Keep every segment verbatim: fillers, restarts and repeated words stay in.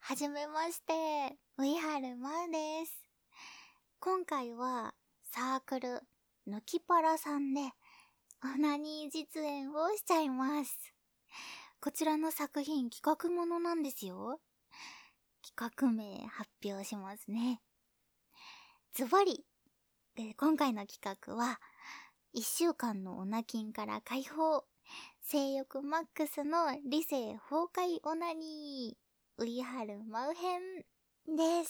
はじめまして、ウイハルマウです。今回はサークルぬきパラさんでオナニー実演をしちゃいます。こちらの作品企画ものなんですよ。企画名発表しますね。ズバリ、今回の企画はいっしゅうかんのオナキンから解放、性欲マックスの理性崩壊オナニー、ウイハルマウ編です。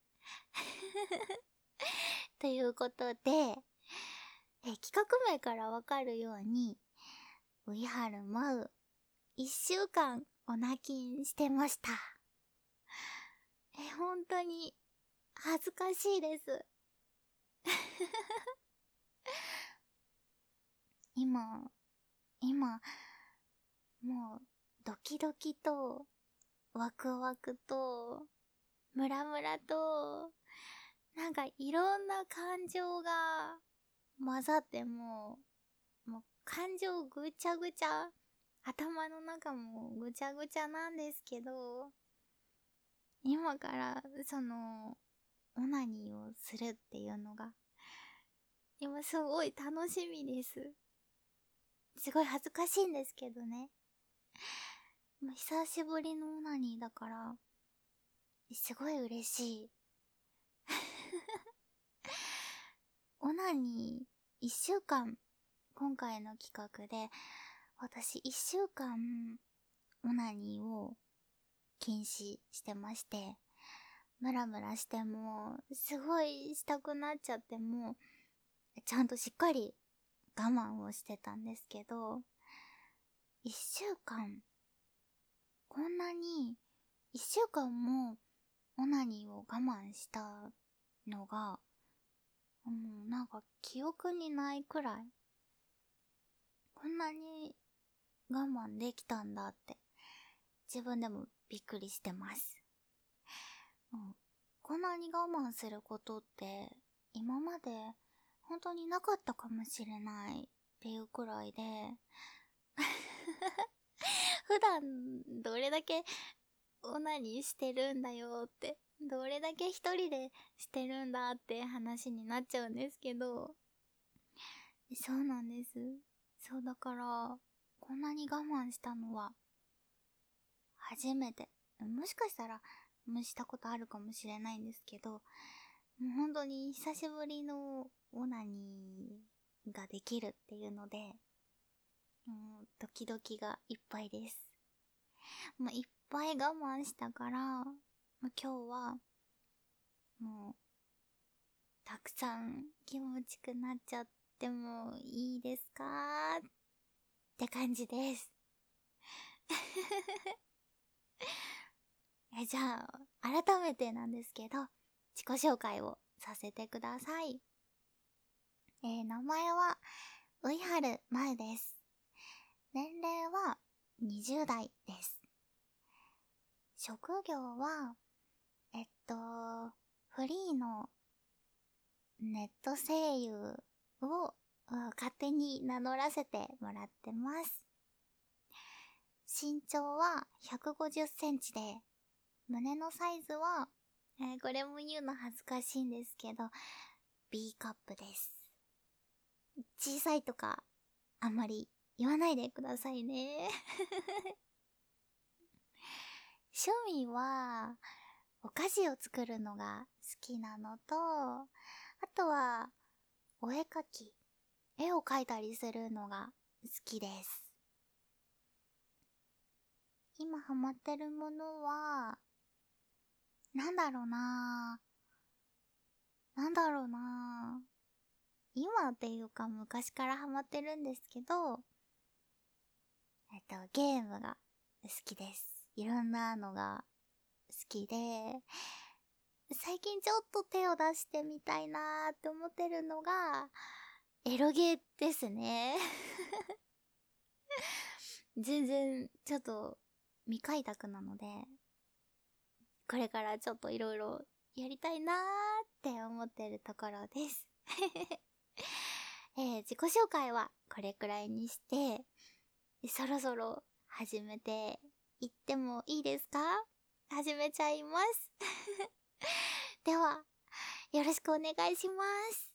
ということで、え企画名からわかるように、ウイハルマウ、いっしゅうかんオナキンしてました。え、本当に恥ずかしいです。今、今、もうドキドキとワクワクとムラムラとなんかいろんな感情が混ざってもうもう感情ぐちゃぐちゃ、頭の中もぐちゃぐちゃなんですけど、今からそのオナニーをするっていうのが今すごい楽しみです。すごい恥ずかしいんですけどね。もう久しぶりのオナニーだからすごい嬉しい。オナニーいっしゅうかん、今回の企画で私いっしゅうかんオナニーを禁止してまして、ムラムラしてもすごいしたくなっちゃってもちゃんとしっかり我慢をしてたんですけど、いっしゅうかん、こんなにいっしゅうかんもオナニーを我慢したのがもうなんか記憶にないくらい、こんなに我慢できたんだって自分でもびっくりしてます。うん、こんなに我慢することって今まで本当になかったかもしれないっていうくらいで普段どれだけオナニーしてるんだよって、どれだけ一人でしてるんだって話になっちゃうんですけど、そうなんです。そうだからこんなに我慢したのは初めて。もしかしたらもしたことあるかもしれないんですけど、もう本当に久しぶりのオナニーができるっていうので、もうドキドキがいっぱいです。もういっぱい我慢したから、もう今日はもうたくさん気持ちくなっちゃってもいいですかって感じです。えじゃあ改めてなんですけど自己紹介をさせてください。えー、名前はウイハルマウです。年齢はにじゅう代です。職業はえっとフリーのネット声優を勝手に名乗らせてもらってます。身長はひゃくごじゅっセンチで、胸のサイズは、えー、これも言うの恥ずかしいんですけど B カップです。小さいとかあんまり言わないでくださいね。趣味はお菓子を作るのが好きなのと、あとはお絵描き、絵を描いたりするのが好きです。今ハマってるものはなんだろうななんだろうな今っていうか昔からハマってるんですけど、えっとゲームが好きです。いろんなのが好きで、最近ちょっと手を出してみたいなーって思ってるのがエロゲーですね。全然ちょっと未開拓なので、これからちょっといろいろやりたいなーって思ってるところです。えー、自己紹介はこれくらいにして、そろそろ始めていってもいいですか？ 始めちゃいます。では、よろしくお願いします。